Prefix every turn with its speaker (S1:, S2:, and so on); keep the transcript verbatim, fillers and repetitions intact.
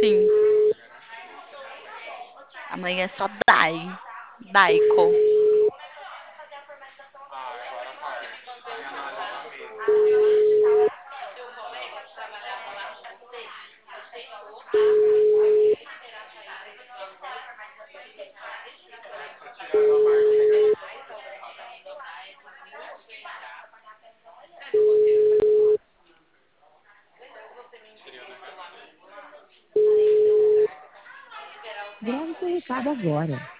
S1: Sim. Amanhã é só Dai. Daiko.
S2: Grave seu recado agora.